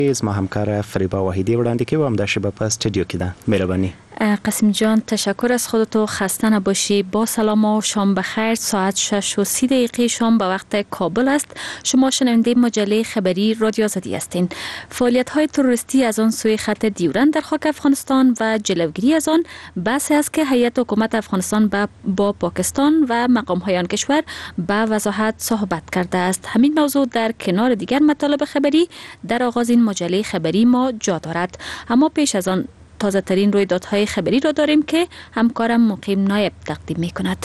از ما همکار فریبا وحیدی وړاندې کوي و هم د شبه په استودیو کې ده. مهرباني. قاسم جان تشکر از خودت و خسته نباشی. با سلام و شام بخیر. ساعت 6:30 شام به وقت کابل است. شما شنونده مجله خبری رادیو آزادی هستین. فعالیت‌های تروریستی از آن سوی خط دیورند در خاک افغانستان و جلوگیری از آن بحثی است که هیئت حکومت افغانستان با پاکستان و مقام‌های آن کشور به وضاحت صحبت کرده است. همین موضوع در کنار دیگر مطالب خبری در آغاز این مجله خبری ما جا دارد. اما پیش از آن تازه ترین رویدادهای خبری را داریم که همکارم مقیم نایب تقدیم می کند.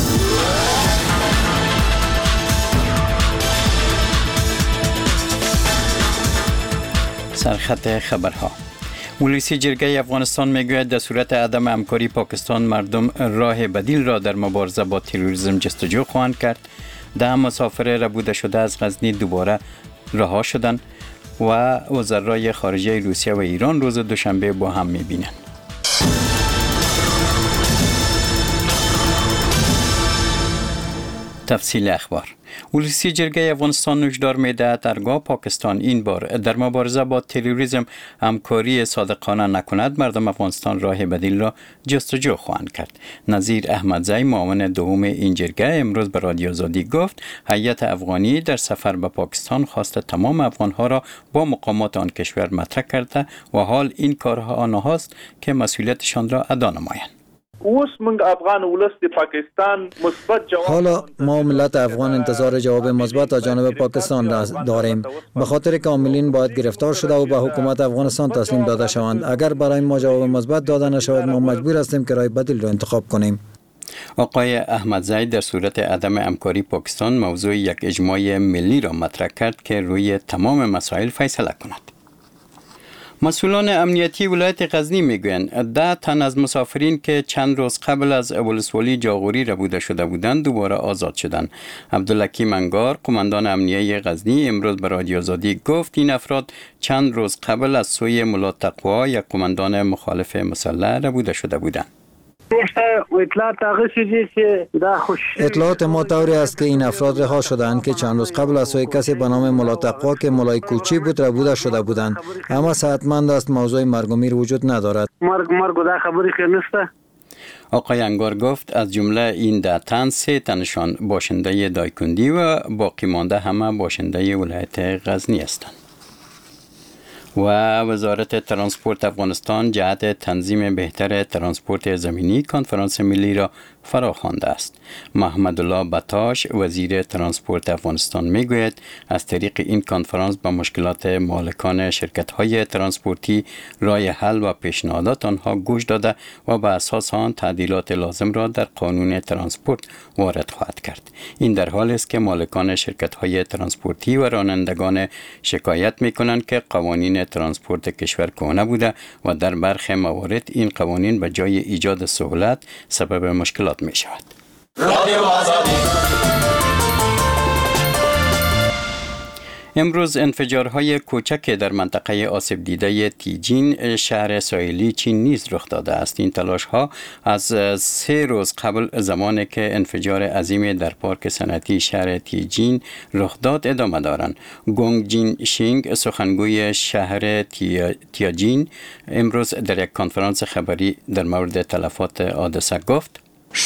سرخط خبرها. ولسی جرگه افغانستان میگوید در صورت عدم همکاری پاکستان مردم راه بدیل را در مبارزه با تروریسم جستجو خواهند کرد. 10 مسافر ربوده شده از غزنی دوباره رها شدند و وزرای خارجه روسیه و ایران روز دوشنبه با هم میبینند. تفصیل اخبار. ولسی جرگه افغانستان هشدار می‌دهد هرگاه پاکستان این بار در مبارزه با تروریسم همکاری صادقانه نکند مردم افغانستان راه بدیل را جستجو خواهند کرد. نظیر احمدزی معاون دوم این جرگه امروز به رادیو آزادی گفت هیئت افغانی در سفر به پاکستان خواسته تمام افغانها را با مقامات آن کشور مطرح کرده و حال این کارها آنهاست که مسئولیتشان را ادا نمایند. حالا ما ملت افغان انتظار جواب مثبت از جانب پاکستان داریم، به خاطر که عاملین باید گرفتار شده و به حکومت افغانستان تسلیم داده شوند. اگر برای ما جواب مثبت داده نشود ما مجبور هستیم که راه بدیل را انتخاب کنیم. آقای احمدزی در صورت عدم همکاری پاکستان موضوع یک اجماع ملی را مطرح کرد که روی تمام مسائل فیصله کند. مسئولان امنیتی ولایت غزنی میگویند 10 تن از مسافرین که چند روز قبل از ولسوالی جاغوری ربوده شده بودند دوباره آزاد شدند. عبدالحکیم انگار قماندان امنیه غزنی امروز به رادیو آزادی گفت این افراد چند روز قبل از سوی ملا تقوا یک قماندان مخالف مسلح ربوده شده بودند. اطلاعات ما طوری است که این افراد رها شدند که چند روز قبل از سوی کسی به نام ملا تقوا که ملای کوچی بود ربوده شده بودند. اما صحتمند است موضوع مرگ و میر وجود ندارد. مرگ ده خبری که نیست. آقای انگار گفت از جمله این 10 تن 3 تنشان باشنده دایکندی و باقی مانده همه باشنده ولایت غزنی هستند. و وزارت ترانسپورت افغانستان جهت تنظیم بهتر ترانسپورت زمینی کنفرانس ملی را فراخوانده است. محمد الله بطاش وزیر ترانسپورت افغانستان میگوید از طریق این کنفرانس به مشکلات مالکان شرکت‌های ترانسپورتی راه حل و پیشنهادات آنها گوش داده و به اساس آن تعدیلات لازم را در قانون ترانسپورت وارد خواهد کرد. این در حالی است که مالکان شرکت‌های ترانسپورتی و رانندگان شکایت می‌کنند که قوانین ترانسپورت کشور کهنه بوده و در برخی موارد این قوانین به جای ایجاد سهولت سبب مشکلات می شود. امروز انفجارهای کوچک در منطقه آسیب دیده تیجین شهر ساحلی چین نیز رخ داده است. این تلاش‌ها از 3 روز قبل زمانی که انفجار عظیم در پارک صنعتی شهر تیجین رخ داد ادامه دارند. گونگ جین شینگ سخنگوی شهر تیجین امروز در یک کنفرانس خبری در مورد تلفات حادثه گفت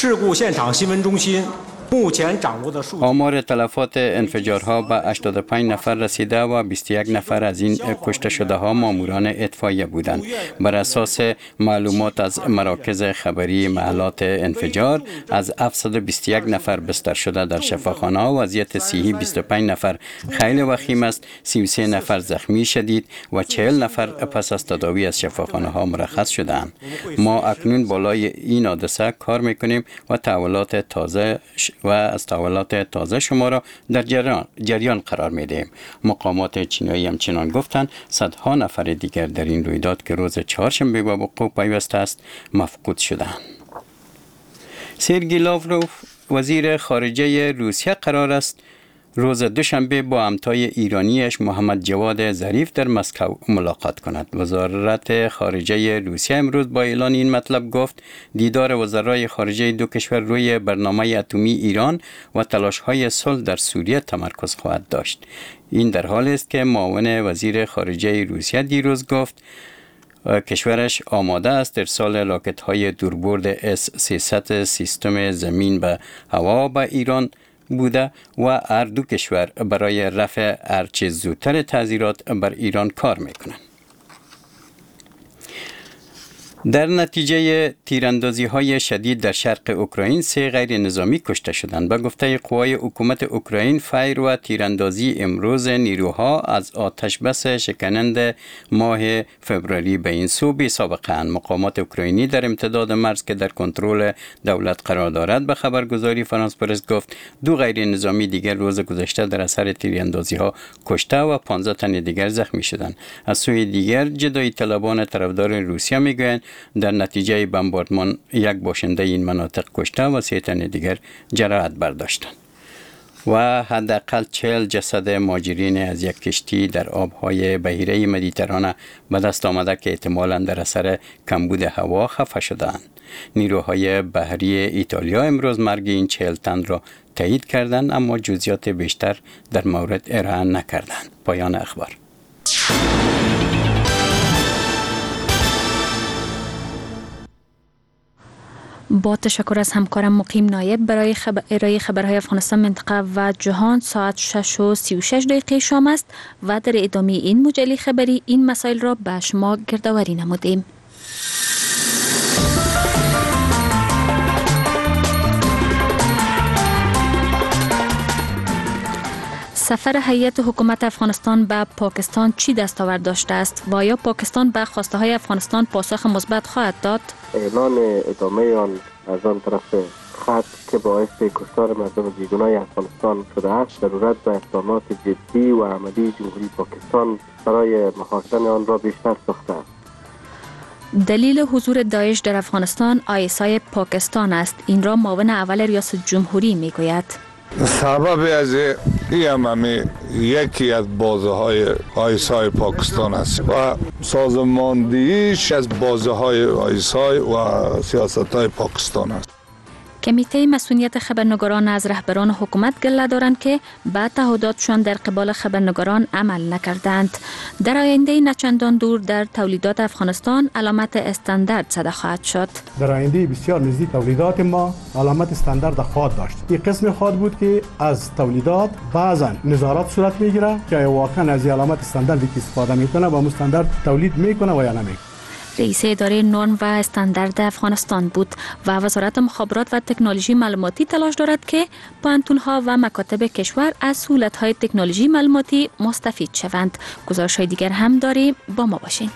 آمار تلفات انفجارها به 85 نفر رسیده و 21 نفر از این کشته شده ها ماموران اطفائیه بودند. بر اساس معلومات از مراکز خبری محلات انفجار از 721 نفر بستر شده در شفاخانه ها وضعیت صحی 25 نفر خیلی وخیم است، 33 نفر زخمی شدید و 40 نفر پس از تداوی از شفاخانه ها مرخص شدند. ما اکنون بالای این حادثه کار میکنیم و از تحولات تازه شما را در جریان قرار میدهیم. مقامات چینی همچنان گفتند صدها نفر دیگر در این رویداد که روز چهارشنبه به وقوع پیوسته است مفقود شدند. سرگئی لاوروف وزیر خارجه روسیه قرار است روز دوشنبه با همتای ایرانیش محمد جواد ظریف در مسکو ملاقات کند. وزارت خارجه روسیه امروز با اعلان این مطلب گفت دیدار وزرای خارجه دو کشور روی برنامه اتمی ایران و تلاش‌های صلح در سوریه تمرکز خواهد داشت. این در حالی است که معاون وزیر خارجه روسیه دیروز گفت کشورش آماده است ارسال راکت‌های دوربرد S-300 سیستم زمین به هوا به ایران بوده و هر دو کشور برای رفع هرچه زودتر تعزیرات بر ایران کار میکنند. در نتیجه تیراندازی‌های شدید در شرق اوکراین 3 غیر نظامی کشته شدند. به گفته قوای حکومت اوکراین، فایر و تیراندازی امروز نیروها از آتش بس شکننده ماه فوریه به این سو بی سابقه اند. مقامات اوکراینی در امتداد مرز که در کنترل دولت قرار دارد به خبرگزاری فرانس پرس گفت 2 غیر نظامی دیگر روز گذشته در اثر تیراندازی‌ها کشته و 15 تن دیگر زخمی شدند. از سوی دیگر جدایی طلبان طرفدار روسیه میگویند در نتیجه بمباردمان 1 باشنده این مناطق کشته و 3 تن دیگر جراحت برداشتند. و حداقل 40 جسد مهاجرین از یک کشتی در آبهای بحیره مدیترانه به دست آمده که احتمالاً در اثر کمبود هوا خفه شدند. نیروهای بحری ایتالیا امروز مرگ این 40 تن را تایید کردند اما جزئیات بیشتر در مورد ارائه نکردند. پایان اخبار. با تشکر از همکارم مقیم نایب برای ارائه خبرهای افغانستان، منطقه و جهان. ساعت 6:36 شام است و در ادامه این مجله خبری این مسائل را به شما گردآوری نمودیم. سفر هیئت حکومت افغانستان به پاکستان چی دستاورد داشته است و آیا پاکستان به خواسته های افغانستان پاسخ مثبت خواهد داد؟ اعلان ادامه آن از آن طرف خط که باعث کشتار مردم بیگناه افغانستان شده است، ضرورت به اقدامات جدی و عملی جمهوری پاکستان برای محاصره آن را بیشتر ساخته است. دلیل حضور داعش در افغانستان ISI پاکستان است. این را معاون اول ریاست جمهوری میگوید. سبب از این یکی از بازه های آیسای پاکستان است و سازماندهیش از بازه های آیسای و سیاست های پاکستان است. کمیته مسئولیت خبرنگاران از رهبران حکومت گله دارند که به تعهداتشان در قبال خبرنگاران عمل نکردند. در آینده نچندان دور در تولیدات افغانستان علامت استاندارد زده خواهد شد. در آینده بسیار نزدیک تولیدات ما علامت استاندارد خواهد داشت. این قسم خواهد بود که از تولیدات بعضا نظارت صورت میگیره که واقعا از علامت استانداردی که استفاده میکنه با استاندارد تولید میکنه و یا نمیکنه. رئیس اداره نرم و استاندارد افغانستان بود و وزارت مخابرات و تکنولوژی معلوماتی تلاش دارد که پوهنتون‌ها و مکاتب کشور از سهولت‌های تکنولوژی معلوماتی مستفید شوند. گزارش‌های دیگر هم داریم، با ما باشین.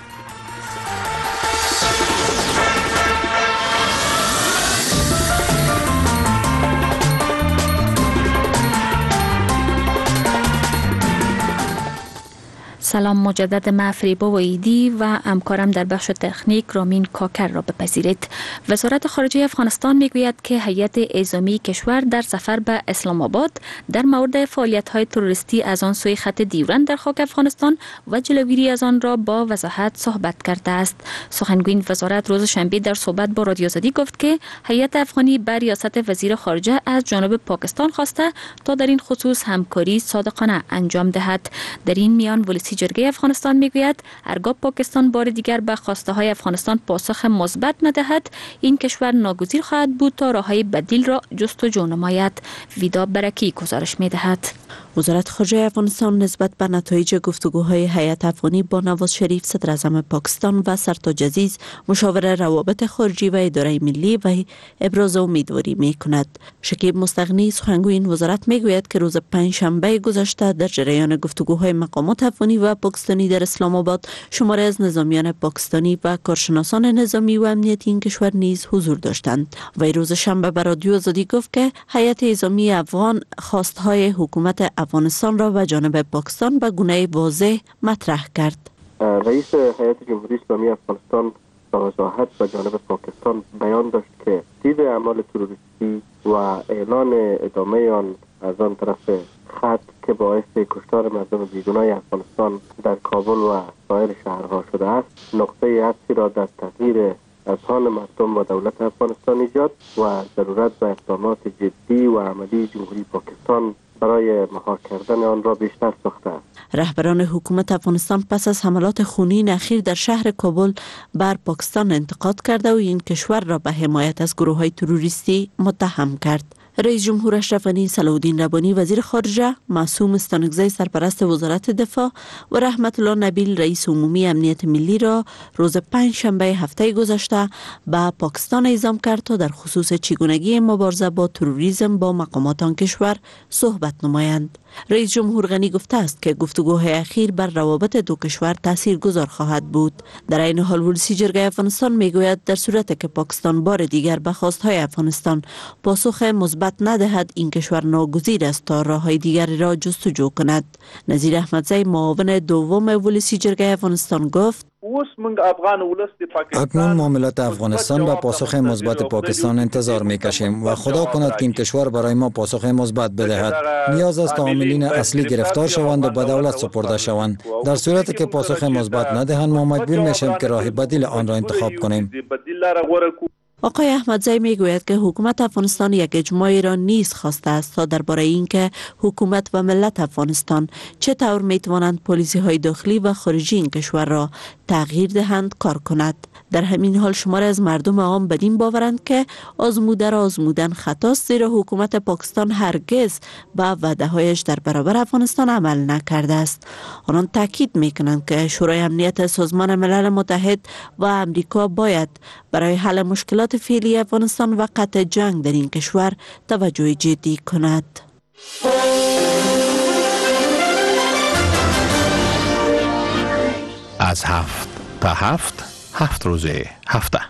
سلام مجدد، من فریبا و ایدی و همکارم در بخش تکنیک رامین کاکر را بپذیرید. وزارت خارجه افغانستان میگوید که هیئت اعزامی کشور در سفر به اسلام آباد در مورد فعالیت‌های تروریستی از آن سوی خط دیورند در خاک افغانستان و جلوگیری از آن را با وضاحت صحبت کرده است. سخنگوی وزارت روز شنبه در صحبت با رادیو آزادی گفت که هیئت افغانی بر ریاست وزیر خارجه از جانب پاکستان خواسته تا در این خصوص همکاری صادقانه انجام دهد. در این میان ولسی جرگه افغانستان میگوید هرگاه پاکستان بار دیگر به خواسته های افغانستان پاسخ مثبت ندهد، این کشور ناگزیر خواهد بود تا راههای بدیل را جستجو نماید. ویدا برکی گزارش میدهد. وزارت خارجه افغانستان نسبت به نتایج گفتگوهای هیئت افغانی با نواز شریف صدر اعظم پاکستان و سرتاج عزیز مشاور روابط خارجی و اداره ملی و ابراز امیدواری میکند. شکیب مستغنی سخنگوی این وزارت میگوید که روز پنجشنبه گذشته در جریان گفتگوهای مقامات افغانی و پاکستانی در اسلام آباد شماری از نظامیان پاکستانی و کارشناسان نظامی و امنیتی این کشور نیز حضور داشتند. و روز شنبه به رادیو آزادی گفت که هیئت اعزامی افغان خواستهای حکومت افغانستان را و جانب پاکستان به گونه واضح مطرح کرد. رئیس هیئت جمهوری اسلامی افغانستان با وضاحت به جانب پاکستان بیان داشت که دید اعمال تروریستی و اعلان ادامه آن از آن طرف خط که باعث کشتار مردم بیگناه افغانستان در کابل و سایر شهرها شده است نقطه عطفی را در تغییر اذهان مردم و دولت افغانستان ایجاد و ضرورت به اقدامات جدی و عملی جمهوری پاکستان برای مهار کردن آن را بیشتر ساخته است. رهبران حکومت افغانستان پس از حملات خونین اخیر در شهر کابل بر پاکستان انتقاد کرده و این کشور را به حمایت از گروه‌های تروریستی متهم کرد. رئیس جمهور اشرف غنی، صلاح الدین ربانی وزیر خارجه، معصوم استانکزی سرپرست وزارت دفاع و رحمت الله نبیل رئیس عمومی امنیت ملی را روز پنجشنبه هفته گذشته به پاکستان اعزام کرد تا در خصوص چگونگی مبارزه با تروریسم با مقامات آن کشور صحبت نمایند. رئیس جمهور غنی گفته است که گفتگوهای اخیر بر روابط دو کشور تاثیرگذار خواهد بود. در این حال ولسی جرگه افغانستان میگوید در صورتی که پاکستان بار دیگر به خواستهای افغانستان پاسخ مثبت ندهد این کشور ناگزیر است تا راههای دیگری را جستجو کند. نظیر احمدزی معاون دوم ولسی جرگه افغانستان گفت اکنون ما ملت افغانستان به پاسخ مثبت پاکستان انتظار میکشیم و خدا کند که این کشور برای ما پاسخ مثبت بدهد. نیاز است تا عاملین اصلی گرفتار شوند و به دولت سپرده شوند. در صورتی که پاسخ مثبت ندهند ما مجبور میشیم که راه بدیل آن را انتخاب کنیم. آقای احمدزی میگوید که حکومت افغانستان یک اجماعی را نیز خواسته است تا درباره اینکه حکومت و ملت افغانستان چطور میتوانند پالیسی های داخلی و خارجی این کشور را تغییر دهند کار کند. در همین حال شماری از مردم عام بدین باورند که آزموده را آزمودن خطاست، زیرا حکومت پاکستان هرگز به وعده‌هایش در برابر افغانستان عمل نکرده است. آنان تاکید میکنند که شورای امنیت سازمان ملل متحد و امریکا باید برای حل مشکلات فعلی افغانستان و قطع جنگ در این کشور توجه جدی کند. از 7 تا 7 روز هفته.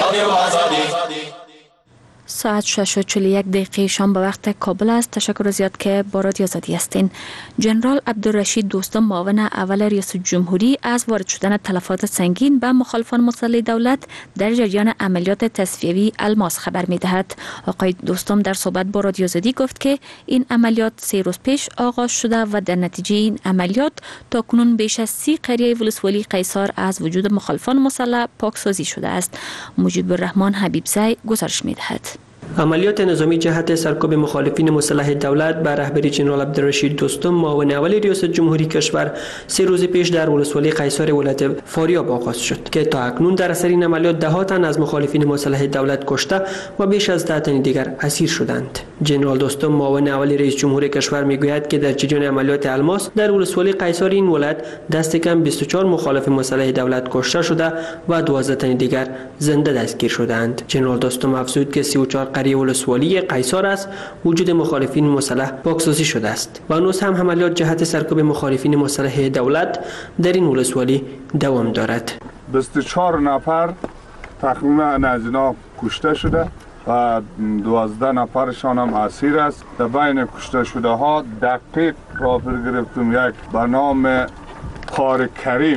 ساعت 6:41 شام به وقت کابل است. تشکر زیاد که با رادیو آزادی هستین. جنرال عبدالرشید دوستم معاون اول ریاست جمهوری از وارد شدن تلفات سنگین به مخالفان مسلح دولت در جریان عملیات تصفیوی الماس خبر می‌دهد. آقای دوستم در صحبت با رادیو آزادی گفت که این عملیات 3 روز پیش آغاز شده و در نتیجه این عملیات تاکنون بیش از 30 قریه ولسوالی قیصار از وجود مخالفان مسلح پاکسازی شده است. مجیب الرحمن حبیبزی گزارش می‌دهد. عملیات نظامی جهت سرکوب مخالفین مسلح دولت به رهبری جنرال عبدالرشید دوستم معاون اول ریاست جمهوری کشور 3 روز پیش در ولسوالی قیصار ولایت فاریاب آغاز شد که تا اکنون در اثر این عملیات 10 تن از مخالفین مسلح دولت کشته و بیش از 10 تن دیگر اسیر شدند. جنرال دوستم معاون اول رئیس جمهور کشور میگوید که در جریان عملیات الماس در ولسوالی قیصار این ولایت دست کم 24 مخالف مسلح دولت کشته شده و 12 تن دیگر زنده دستگیر شدند. جنرال دوستم افزود که 34 قریه ولسوالی قیصار است وجود مخالفین مسلح پاکسازی شده است و هنوز هم عملیات جهت سرکوب مخالفین مسلح دولت در این ولسوالی دوام دارد. 24 نفر تقریبا از اینا کشته شده و 12 نفرشان هم اسیر است. در بین کشته شده ها دقیق را گرفتم یک به نام قاری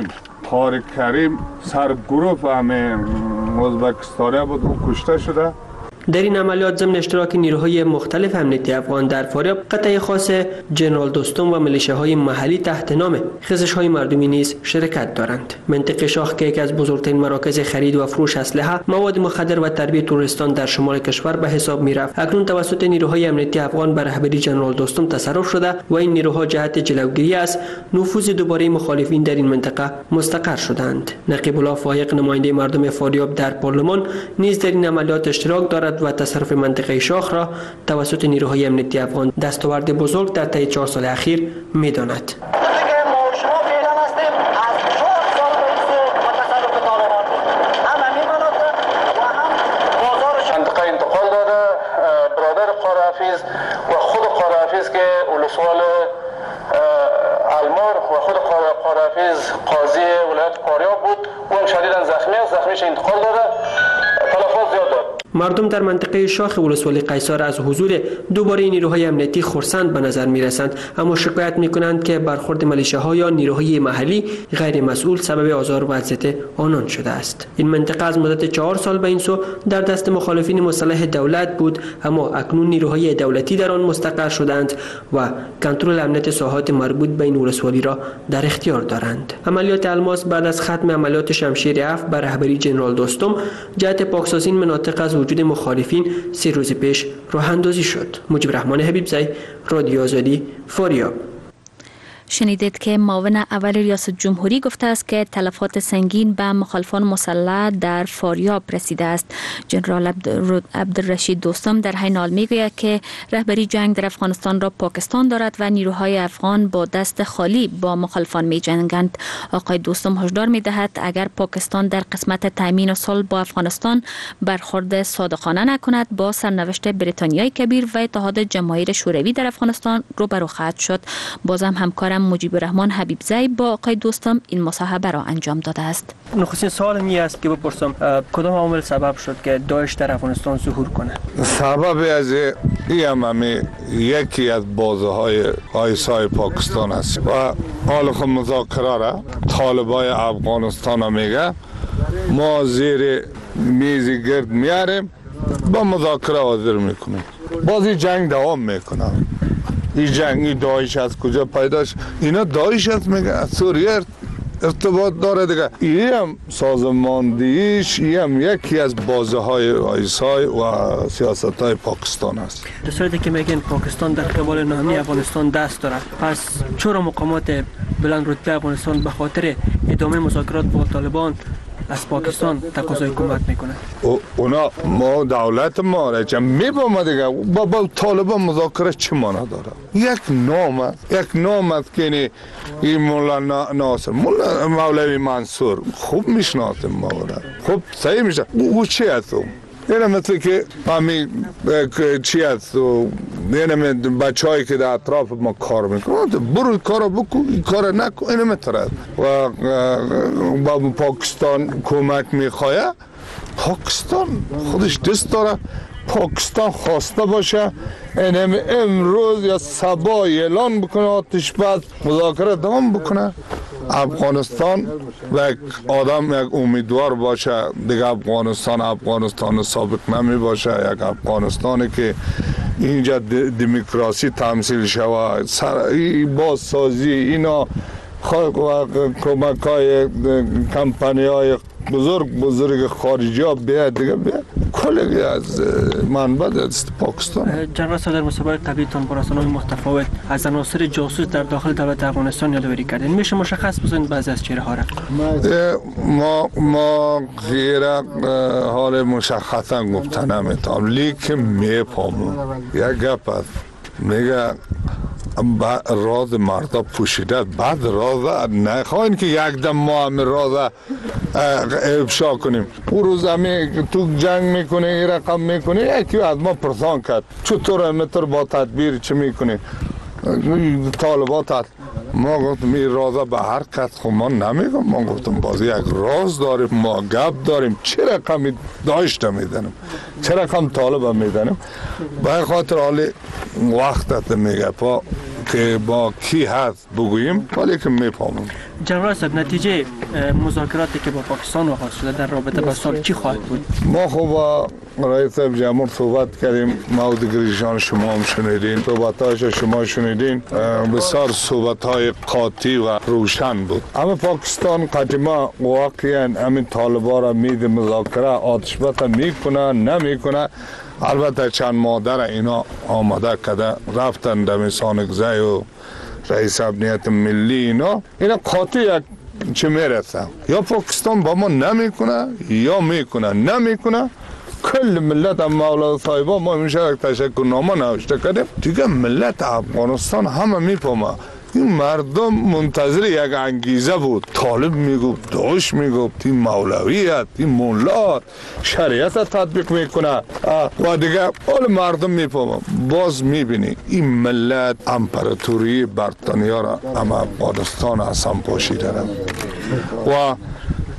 کریم سرگروه همه ازبکستانی بود و کشته شده. در این عملیات ضمن اشتراک نیروهای مختلف امنیتی افغان در فاریاب قطعه خاص جنرال دوستم و ملیشه‌های محلی تحت نام خیزش‌های مردمی نیز شرکت دارند. منطقه شاخ که یکی از بزرگترین مراکز خرید و فروش اسلحه، مواد مخدر و تربیت تروریستان در شمال کشور به حساب می‌رفت. اکنون توسط نیروهای امنیتی افغان به رهبری جنرال دوستم تصرف شده و این نیروها جهت جلوگیری از نفوذ دوباره مخالفین در این منطقه مستقر شدند. نقیب الله فایق نماینده مردم فاریاب در پارلمان نیز در این عملیات اشتراک دارد و تصرف منطقه شاخ را توسط نیروهای امنیتی افغان دستاورد بزرگ در طی 4 سال اخیر می‌داند. و خود قاره‌حافظ که ولسوال المار و خود قاره‌حافظ قاضی ولایت فاریاب بود، اون شدیداً زخمیش انتقال داده، تلفات زیاد داد. مردم در منطقه شاخ ولسوالی قیصر از حضور دوباره نیروهای امنیتی خرسند به نظر می رسند، اما شکایت می کنند که برخورد ملیشه‌ها یا نیروهای محلی غیر مسئول سبب آزار و اذیت آنان شده است. این منطقه از مدت 4 سال به این سو در دست مخالفین مسلح دولت بود، اما اکنون نیروهای دولتی در آن مستقر شدند و کنترل امنیت ساحات مربوط به این ولسوالی را در اختیار دارند. عملیات الماس بعد از ختم عملیات شمشیر 7 بر رهبری جنرال دوستم جهت پاکسازی این مناطق از وجود مخالفین 3 روز پیش راه اندازی شد. مجیب رحمان حبیبزی، رادیو آزادی، فاریاب. شنیدید که معاون اول ریاست جمهوری گفته است که تلفات سنگین به مخالفان مسلح در فاریاب رسیده است. جنرال عبدالرشید دوستم در حین حال میگوید که رهبری جنگ در افغانستان را پاکستان دارد و نیروهای افغان با دست خالی با مخالفان می جنگند. آقای دوستم هشدار می دهد اگر پاکستان در قسمت تامین صلح با افغانستان برخورد صادقانه نکند با سرنوشت بریتانیای کبیر و اتحاد جماهیر شوروی در افغانستان روبرو خواهد شد. بازم همکارم مجیب رحمان حبیبزی با آقای دوستم این مصاحبه را انجام داده است. نخستین سوال می است که بپرسم کدام عامل سبب شد که داعش در افغانستان ظهور کنه؟ سبب از این یکی از بازه‌های آیسای پاکستان است و حال خود مذاکره را طالبای افغانستان میگه ما زیر میز گرد میاریم با مذاکره حاضر میکنیم. بازی جنگ دوام میکنه. این جنگی داعش از کجا پیدا شد؟ اینا داعش است میگه از سوریه ارتباط داره دیگه. این هم سازماندهیش هم یکی از بازه های آیسای و سیاست های پاکستان است. در صورتی که میگن پاکستان در قبال نامی افغانستان دست داره، پس چرا مقامات بلند رتبه افغانستان به خاطر ادامه مذاکرات با طالبان از پاکستان تقاضای کمک میکنه؟ اونا ما دولت ما را چه میبامه دیگه با طالبان مذاکره چه معنا داره؟ یک نام است که این مولا ناصر مولا مولوی منصور خوب میشناسیم ما را، خوب صحیح میشه. او چی هست؟ اینه مثل که همین چی هست؟ اینه بچه هایی که در اطراف ما کار میکنن برو کار بکن، این کار نکن، اینه مثل و با پاکستان کمک میخواه. پاکستان خودش دست داره، پاکستان خواسته باشه اینه امروز یا صبح اعلان بکنه آتش بس مذاکره دوام بکنه. افغانستان و یک آدم یک امیدوار باشه دیگه افغانستان سابق نمی باشه، یک افغانستانی که اینجا دموکراسی تمثیل شود، بازسازی اینا کمک های کمپانی های بزرگ خارجی ها بیاد دیگه بیاد کلی از منبع است پاکستان. جنرال صدر مسابقه قبلیتون با رسانه‌های متفاوت از عناصر جاسوس در داخل دولت افغانستان یادآوری کردین. میشه مشخص بزنید بعضی از چهره ها را؟ ما غیر حال مشخصا گفته نمیتونم، لیکن میفهمم. یک گپ است میگه راز مردا پوشیده، بعد راز نخواهیم که یک دم ما همه راز افشا کنیم. او روز همه تو جنگ میکنه، این رقم میکنه، یکی از ما پرسان کرد چطور متر با تدبیر چه میکنه طالبات. ما گفتم این رازا به هر کس خود ما نمیگم، ما گفتم بازی یک راز داریم، ما گپ داریم، چه رقمی داشته میدنم، چه رقم طالب میدنم. به خاطر حالی وقتت میگه که با کی هست بگوییم، ولی که میفهمم. جنرال صاحب نتیجه مذاکراتی که با پاکستان آغاز شده در رابطه با صلح چی خواهد بود؟ ما خوب با رئیس جمهور صحبت کردیم، مودگریشان شما هم شنیدین، صحبت‌هایش شما شنیدین، بسیار صحبت‌های قاطع و روشن بود. اما پاکستان قدیما واقعا همین طالبان را میده مذاکره آتش بس میکنه نمیکنه. البته چند مادر اینا آماده کده رفتن دمیسانگزی و رئیس امنیت ملی اینا قاطع چه میرسه، یا پاکستان با ما نمیکنه یا میکنه، نمیکنه کل ملت مولا صاحبا ما میشه تشکرنامه نوشته کردیم دیگه. ملت افغانستان همه میفهمه این مردم منتظر یک انگیزه بود. طالب میگفت، داعش میگفت این مولویت، این مولا شریعت تطبیق میکنه و دیگه حال مردم میفهمه. باز میبینی این ملت امپراتوری بریتانیا را هم افغانستان اصلا پاشیده و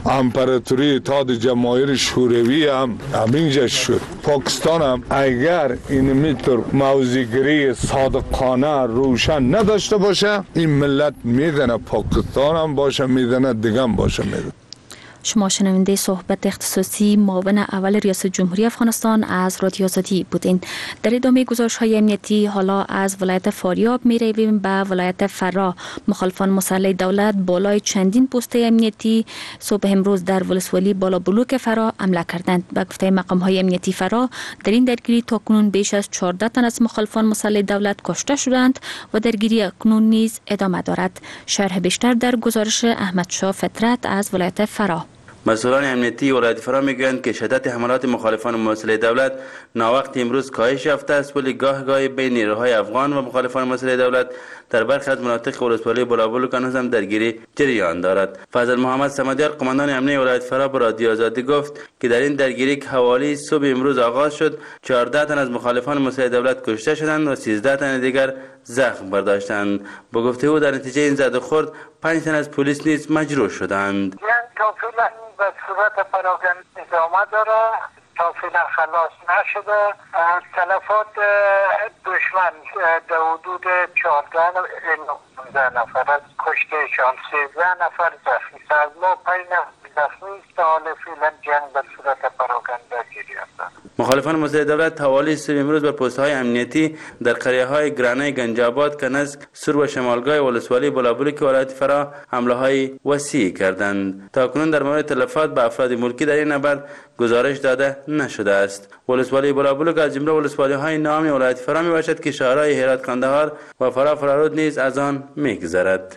امپراتوری اتحاد جماهیر شوروی هم همینجا شد. پاکستان هم اگر این میتر موضع‌گیری صادقانه روشن نداشته باشه، این ملت میدونه پاکستان هم باشه، میدونه دیگه هم باشه میدونه. شما شنونده صحبت اختصاصی معاون اول ریاست جمهوری افغانستان از رادیو آزادی بودین. در ادامه گزارش‌های امنیتی حالا از ولایت فاریاب می‌رویم به ولایت فرا. مخالفان مسلح دولت بالای چندین پست امنیتی صبح امروز در ولسوالی بالا بلوک فرا حمله کردند. به گفته مقام‌های امنیتی فرا در این درگیری تاکنون بیش از 14 تن از مخالفان مسلح دولت کشته شدند و درگیری اکنون نیز ادامه دارد. شرح بیشتر در گزارش احمدشاه فطرت از ولایت فرا. مسئولان امنیتی ولایت فرا میگویند که شدت حملات مخالفان مسلح دولت ناوقت امروز کاهش یافته است، ولی گاهی بین نیروهای افغان و مخالفان مسلح دولت در برخی از مناطق ولسوالی بلابلوک هنوز هم درگیری جریان دارد. فضل محمد صمدیار قماندان امنیتی ولایت فرا به رادیو آزادی گفت که در این درگیری که حوالی صبح امروز آغاز شد 14 تن از مخالفان مسلح دولت کشته شدند و 13 تن دیگر زخم برداشتند. با گفته او در نتیجه این زد و خورد 5 تن از پلیس نیز مجروح شدند. به صورت پراکنده ادامه داره، تا فعلا خلاص نشده. تلفات دشمن در حدود 14 الی 15 نفر از کشتهشان، 13 نفر زخمی است. از ما 5 نفر زخمی است. حال فعلا جنگ به صورت پراکنده جریان دارد. مخالفان مسلح دولت حوالی صبح امروز بر پست‌های امنیتی در قریه‌های گرانه گنجاباد که نزدیک سور و شمالگاه ولسوالی بلابلوک ولایت فرا حمله‌های وسیع کردند. تاکنون در مورد تلفات به افراد ملکی در این نبرد گزارش داده نشده است. ولسوالی بلابلوک از جمله ولسوالی‌های نامی ولایت فرا میباشد که شهرهای هرات، کندهار و فرا فرارود نیز از آن میگذرد.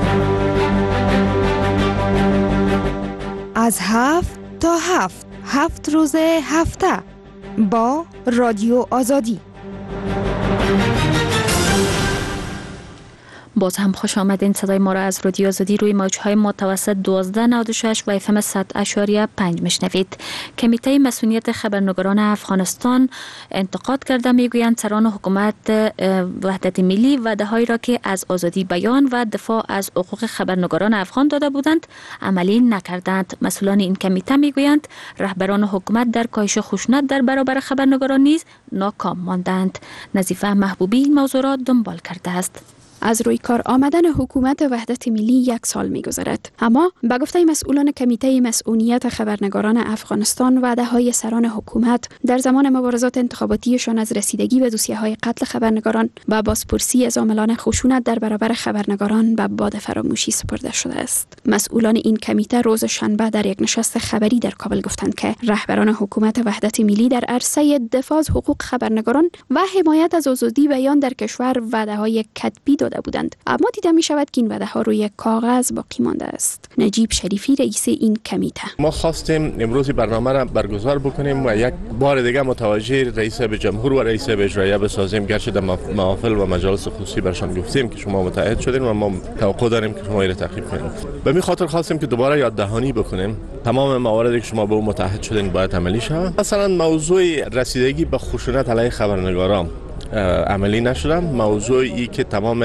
از 7 تا 7 روز هفته با رادیو آزادی. باز هم خوش آمدین. صدای ما را از رادیو آزادی روی موج‌های متوسط 1296 و FM 100.5 میشنوید. کمیته مسئولیت خبرنگاران افغانستان انتقاد کرده، میگویند سران حکومت وحدت ملی وعده‌هایی را که از آزادی بیان و دفاع از حقوق خبرنگاران افغان داده بودند عملی نکردند. مسئولان این کمیته میگویند رهبران حکومت در کاهش خشونت در برابر خبرنگاران نیز ناکام ماندند. نظیفه محبوبی این موضوع را دنبال کرده است. از روی کار آمدن حکومت وحدت ملی 1 سال می‌گذرد، اما به گفته مسئولان کمیته مسئولیت خبرنگاران افغانستان وعده‌های سران حکومت در زمان مبارزات انتخاباتیشان از رسیدگی به دوسیه‌های قتل خبرنگاران و بازپرسی از عاملان خشونت در برابر خبرنگاران به باد فراموشی سپرده شده است. مسئولان این کمیته روز شنبه در یک نشست خبری در کابل گفتند که رهبران حکومت وحدت ملی در عرصه دفاع از حقوق خبرنگاران و حمایت از آزادی بیان در کشور وعده‌های کتبی داده بودند، اما دیده می شود که این وعده‌ها روی کاغذ باقی مانده است. نجیب شریفی رئیس این کمیته: ما خواستیم امروز برنامه را برگزار بکنیم و یک بار دیگه متوجه رئیس جمهور و رئیس اجراییه بسازیم، گرچه در محافل و مجالس خصوصی برشان گفتیم که شما متحد شدین و ما توقع داریم که شما را تعقیب کنید. به این خاطر خواستیم که دوباره یاددهانی بکنیم تمام مواردی که شما به اون متحد شدین باید عملی شود. مثلا موضوع رسیدگی به خشونت علیه خبرنگاران عملی نشدم. موضوعی که تمام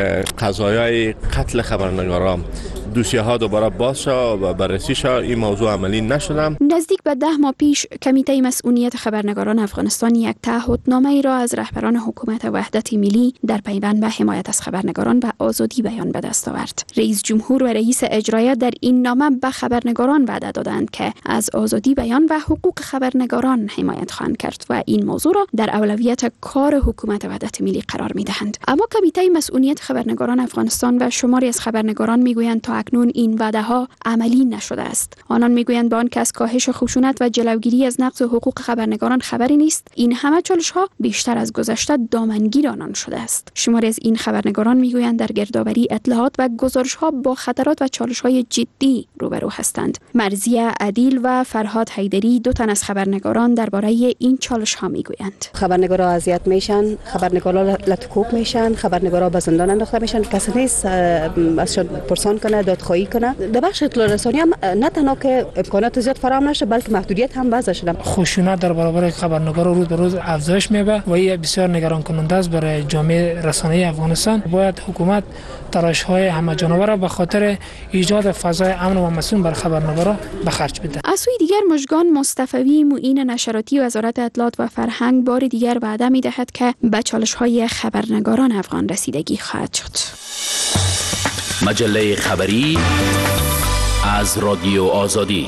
قضایای قتل خبرنگاران دوسیه ها دوباره باز شد و بررسی شد، این موضوع عملی نشدم. نزدیک به 10 ماه پیش کمیته مسئولیت خبرنگاران افغانستان یک تعهدنامه ای را از رهبران حکومت وحدت ملی در پیوند به حمایت از خبرنگاران و آزادی بیان به دست آورد. رئیس جمهور و رئیس اجراییه در این نامه به خبرنگاران وعده دادند که از آزادی بیان و حقوق خبرنگاران حمایت خواهند کرد و این موضوع را در اولویت کار حکومت وحدت ملی قرار می‌دهند. اما کمیته مسئولیت خبرنگاران افغانستان و شماری از خبرنگاران میگویند تا اکنون این وعده‌ها عملی نشده است. آنان میگویند با آنکه از کاهش خشونت و جلوگیری از نقض حقوق خبرنگاران خبری نیست، این همه چالش‌ها بیشتر از گذشته دامنگیر آنان شده است. شماری از این خبرنگاران میگویند در گردآوری اطلاعات و گزارش‌ها با خطرات و چالش‌های جدی روبرو هستند. مرضیه عدیل و فرهاد حیدری، 2 تن از خبرنگاران، درباره این چالش‌ها میگویند. خبرنگارا اذیت میشن، خبرنگارا لطکوب میشن، خبرنگارا به زندان انداخته میشن، کسی نیست ازشون پرسان کنه مداد خواهی کنه. در بخش اطلاع رسانی هم نه تنها که امکانات زیاد فراهم نشه بلکه محدودیت هم وضع شده. خشونت در برابر خبرنگاران روز به روز افزایش می‌یابد و این بسیار نگران کننده است برای جامعه رسانه‌ای افغانستان. باید حکومت تلاش‌های همه‌جانبه را به خاطر ایجاد فضای امن و مسئول بر خبرنگاران به خرج بده. از سوی دیگر مژگان مصطفی معین نشراتی وزارت اطلاعات و فرهنگ بار دیگر وعده می‌دهد که به چالش‌های خبرنگاران افغان رسیدگی خواهد شد. مجله خبری از رادیو آزادی.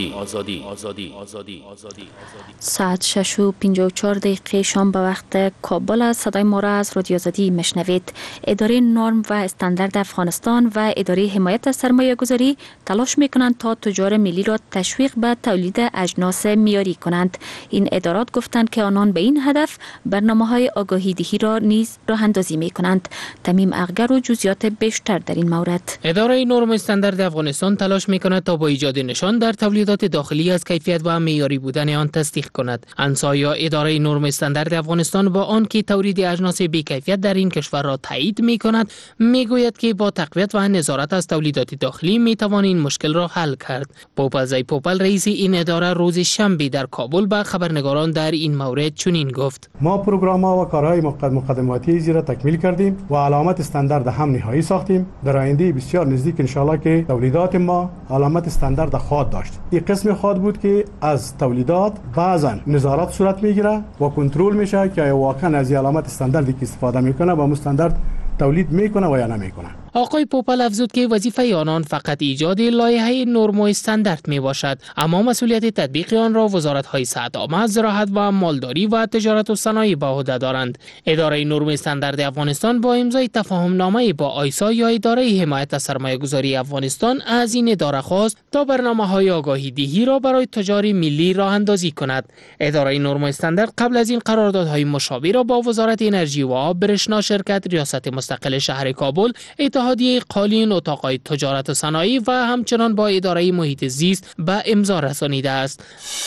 ساعت 6:54 شام به وقت کابل است. صدای ما را از رادیو آزادی میشنوید. اداره نرم و استاندارد افغانستان و اداره حمایت از سرمایه گذاری تلاش میکنند تا تجار ملی را تشویق به تولید اجناس معیاری کنند. این ادارات گفتند که آنان به این هدف برنامه‌های آگاهی دهی را نیز راه اندازی میکنند. تمیم اغگر و جزئیات بیشتر در این مورد. اداره نرم استاندارد افغانستان تلاش میکند تا با ایجاد نشان در تولیدات داخلی از کیفیت و معیاری بودن آن تصدیق کند. انسا یا اداره نرم استاندارد افغانستان با آن که تولید اجناس بی کیفیت در این کشور را تایید میکند، میگوید که با تقویت و نظارت از تولیدات داخلی میتوان این مشکل را حل کرد. پوپل زی پوپل رئیس این اداره روز شنبه در کابل به خبرنگاران در این مورد چنین گفت: ما پروگرام‌ها و کارهای مقدماتی زیرا تکمیل کردیم و علامت استاندارد هم نهایی ساختیم. در آینده بسیار نزدیک ان شاء الله که تولیدات ما علامت استاندارد خود داشت. این قسم خود بود که از تولیدات بعضا نظارت صورت میگیره و کنترل میشه که واقعا از علامت استانداردی که استفاده میکنه با مستندرد تولید میکنه و یا نمیکنه. آقای پوپل افزود که وظیفه آنان فقط ایجاد لایحه نرم و استاندارد می باشد، اما مسئولیت تطبیق آن را وزارت‌های صحت عامه، زراعت و مالداری و تجارت و صنایع به عهده دارند. اداره نرم استاندارد افغانستان با امضای تفاهمنامه با آیسا یا اداره حمایت از سرمایه‌گذاری افغانستان از این اداره خواست تا برنامه‌های آگاهی دهی را برای تجار ملی راه اندازی کند. اداره نرم استاندارد قبل از این قراردادهای مشابه را با وزارت انرژی و آب، برشنا شرکت ریاست مستقل شهر کابل، اتحادیه قالین، اتاق‌های تجارت و صنایع و همچنان با اداره محیط زیست به امضا رسانیده است.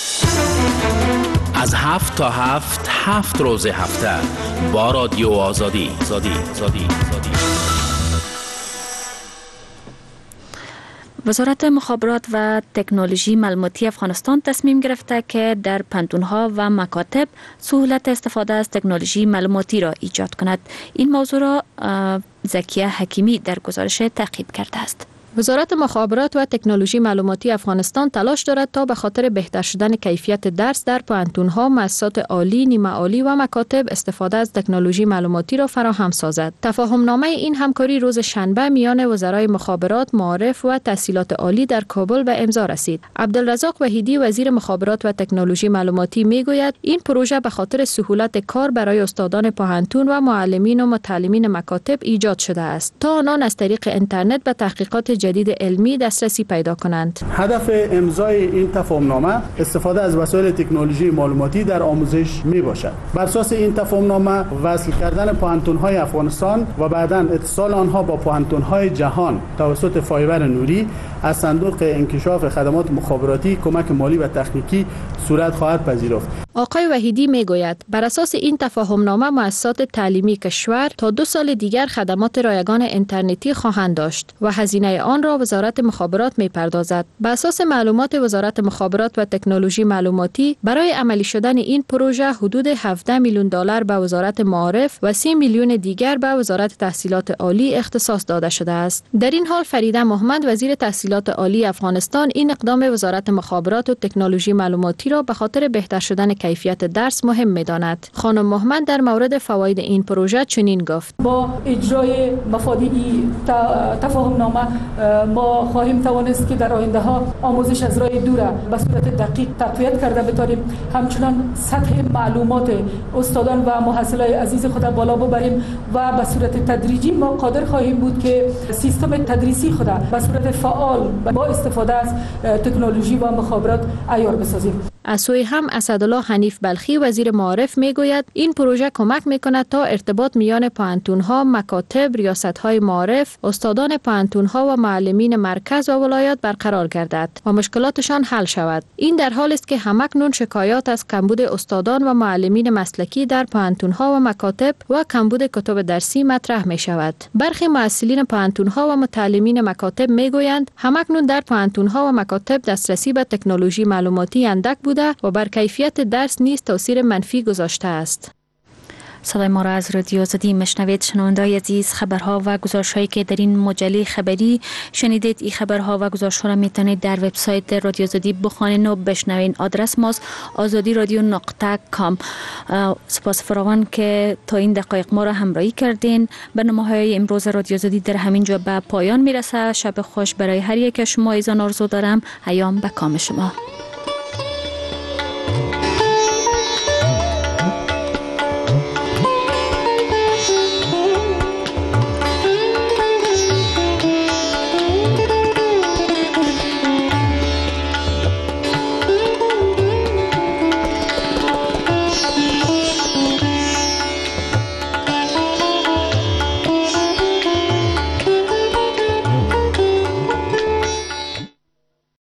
از 7 تا 7 روز هفته با رادیو آزادی. وزارت مخابرات و تکنولوژی معلوماتی افغانستان تصمیم گرفته که در پانتون‌ها و مکاتب سهولت استفاده از تکنولوژی معلوماتی را ایجاد کند. این موضوع را زکیه حکیمی در گزارش تعقیب کرده است. وزارت مخابرات و تکنولوژی معلوماتی افغانستان تلاش دارد تا به خاطر بهتر شدن کیفیت درس در پوهنتون‌ها، مؤسسات عالی، نیمه عالی و مکاتب استفاده از تکنولوژی معلوماتی را فراهم سازد. تفاهمنامه این همکاری روز شنبه میان وزرای مخابرات، معارف و تحصیلات عالی در کابل به امضا رسید. عبدالرزاق وحیدی وزیر مخابرات و تکنولوژی معلوماتی میگوید این پروژه به خاطر سهولت کار برای استادان پوهنتون و معلمین و متعلمین مکاتب ایجاد شده است تا آنان از طریق اینترنت به تحقیقات جدید علمی دسترسی پیدا کنند. هدف امضای این تفاهمنامه استفاده از وسایل تکنولوژی معلوماتی در آموزش می باشد. بر اساس این تفاهمنامه وصل کردن پوهنتون‌های افغانستان و بعداً اتصال آنها با پوهنتون‌های جهان توسط فایبر نوری از صندوق انکشاف خدمات مخابراتی کمک مالی و تکنیکی صورت خواهد پذیرفت. آقای وحیدی میگوید بر اساس این تفاهمنامه مؤسسات تعلیمی کشور تا 2 سال دیگر خدمات رایگان اینترنتی خواهند داشت و هزینه آن را وزارت مخابرات میپردازد. بر اساس معلومات وزارت مخابرات و تکنولوژی معلوماتی برای عملی شدن این پروژه حدود 17 میلیون دلار به وزارت معارف و 30 میلیون دیگر به وزارت تحصیلات عالی اختصاص داده شده است. در این حال فریده محمد وزیر تحصیلات عالی افغانستان این اقدام وزارت مخابرات و تکنولوژی معلوماتی را به خاطر بهتر شدن کیفیت درس مهم می‌داند. خانم محمد در مورد فواید این پروژه چنین گفت: با اجرای مفادی تفاهمنامه ما خواهیم توانست که در آینده ها آموزش از راه دور به صورت دقیق تقویت کرده بتوانیم، همچنان سطح معلومات استادان و محصلای عزیز خود بالا ببریم و به صورت تدریجی ما قادر خواهیم بود که سیستم تدریسی خود به صورت فعال با استفاده از تکنولوژی و مخابرات عیار بسازیم. از سوی هم اسدالله حنیف بلخی وزیر معارف میگوید این پروژه کمک میکند تا ارتباط میان پوهنتون‌ها، مکاتب، ریاست‌های معارف، استادان پوهنتون‌ها و معلمین مرکز و ولایات برقرار گردد و مشکلاتشان حل شود. این در حالی است که همکنون شکایات از کمبود استادان و معلمین مسلکی در پوهنتون‌ها و مکاتب و کمبود کتب درسی مطرح می شود. برخی مسئولین پوهنتون‌ها و متعلمین مکاتب می گویند همکنون در پوهنتون‌ها و مکاتب دسترسی به تکنولوژی معلوماتی اندک بوده و بر کیفیت درس نیز تاثیر منفی گذاشته است. صدای ما را از رادیو آزادی مشنوید. شنونده‌های عزیز، خبرها و گزارش‌هایی که در این مجله خبری شنیدید، این خبرها و گزارش‌ها را میتونید در وبسایت رادیو آزادی بخوانید و بشنوید. آدرس ماست azadiradyo.com. سپاس فراوان که تا این دقایق ما را همراهی کردین. برنامه‌های امروز رادیو آزادی در همین جا به پایان میرسه. شب خوش برای هر یک شما ایزان آرزو دارم. ایام به کام شما.